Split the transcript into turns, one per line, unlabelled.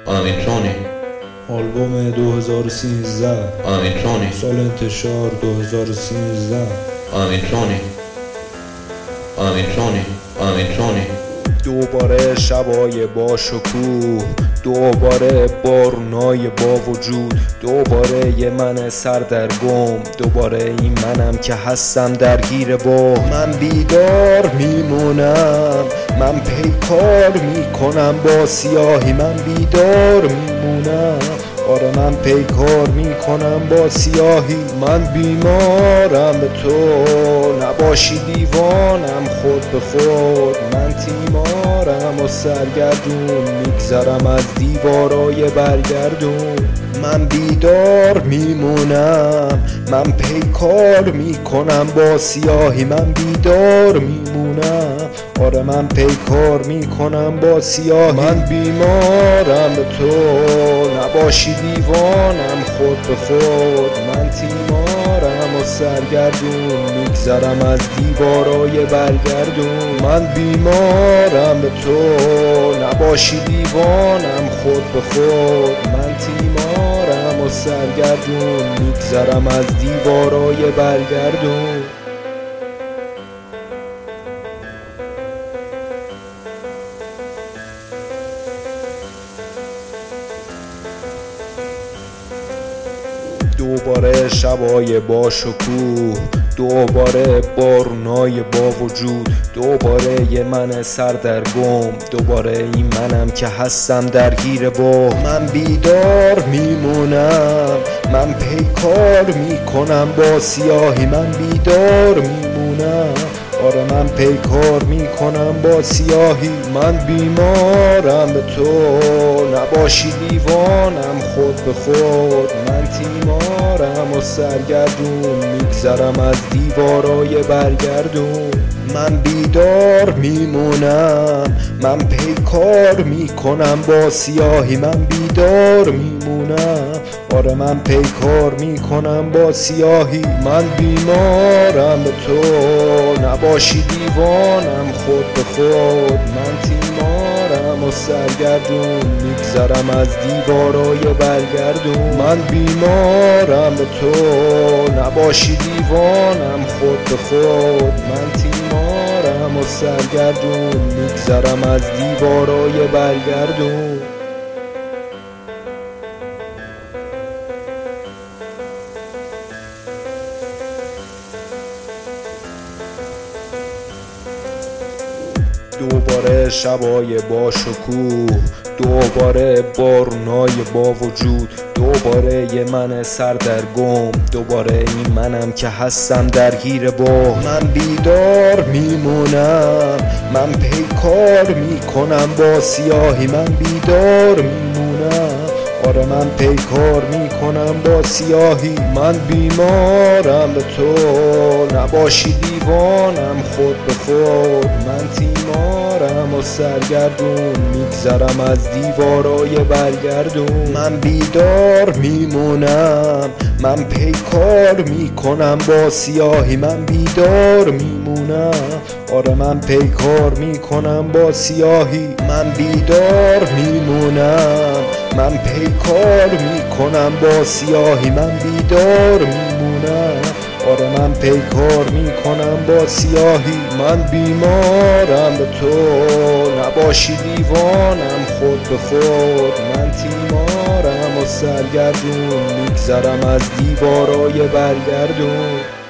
آمینتونی
آلبوم 2013
آمینتونی
سال انتشار 2013
آمینتونی آمینتونی آمینتونی
دوباره شبای با شکوه، دوباره بارونای با وجود، دوباره یه من سردرگم، دوباره این منم که هستم درگیر با من بیدار میمونم، من پیکار میکنم با سیاهی، من بیدار میمونم، آره من پیکار میکنم با سیاهی، من بیمارم به تو نباشی دیوانم خود به خود، من تیمارم و سرگردون میگذرم از دیوارای برگردون، من بیدار میمونم، من پیکار میکنم با سیاهی، من بیدار میمونم، آره من پیکار میکنم با سیاهی، من بیمارم به تو نباشی دیوانم خود به خود، من تیمارم و سرگردون میگذرم از دیوارای برگردون، من بیمارم به تو نباشی دیوانم خود به خود، من تیمارم و سرگردون میگذرم از دیوارای برگردون. دوباره شبای با شکوه، دوباره بارونای با وجود، دوباره یه من سردرگم، دوباره این منم که هستم درگیر با من بیدار میمونم، من پیکار میکنم با سیاهی، من بیدار میمونم، آره من پیکار میکنم با سیاهی، من بیمارم به تو نباشی دیوانم خود به خود، من تیمارم و سرگردون میگذرم از دیوارای برگردون، من بیدار میمونم، من پیکار میکنم با سیاهی، من بیدار میمونم، آره من پیکار میکنم با سیاهی، من بیمارم به تو نباشی دیوانم خود به خود، من تیمارم و سرگردون میگذرم از دیوارای برگردون، من بیمارم به تو نباشی دیوانم خود به خود، من تیمارم و سرگردون میگذرم از دیوارای برگردون. دوباره شبای با شکوه، دوباره بارونای با وجود، دوباره یه من سردرگم، دوباره این منم که هستم درگیر با من بیدار میمونم، من پیکار میکنم با سیاهی، من بیدار میمونم، آره من پیکار میکنم با سیاهی، من بیمارم به تو نباشی دیوانم خود به خود، من تیمارم و سرگردون میگذرم از دیوارای برگردون، من بیدار میمونم، من پیکار میکنم با سیاهی، من بیدار میمونم، آره من پیکار میکنم با سیاهی، من بیدار میمونم، من پیکار میکنم با سیاهی، من بیدار میمونم، آره من پیکار میکنم با سیاهی، من بیمارم به تو نباشی دیوانم خود به خود، من تیمارم و سرگردون میگذرم از دیوارای برگردون.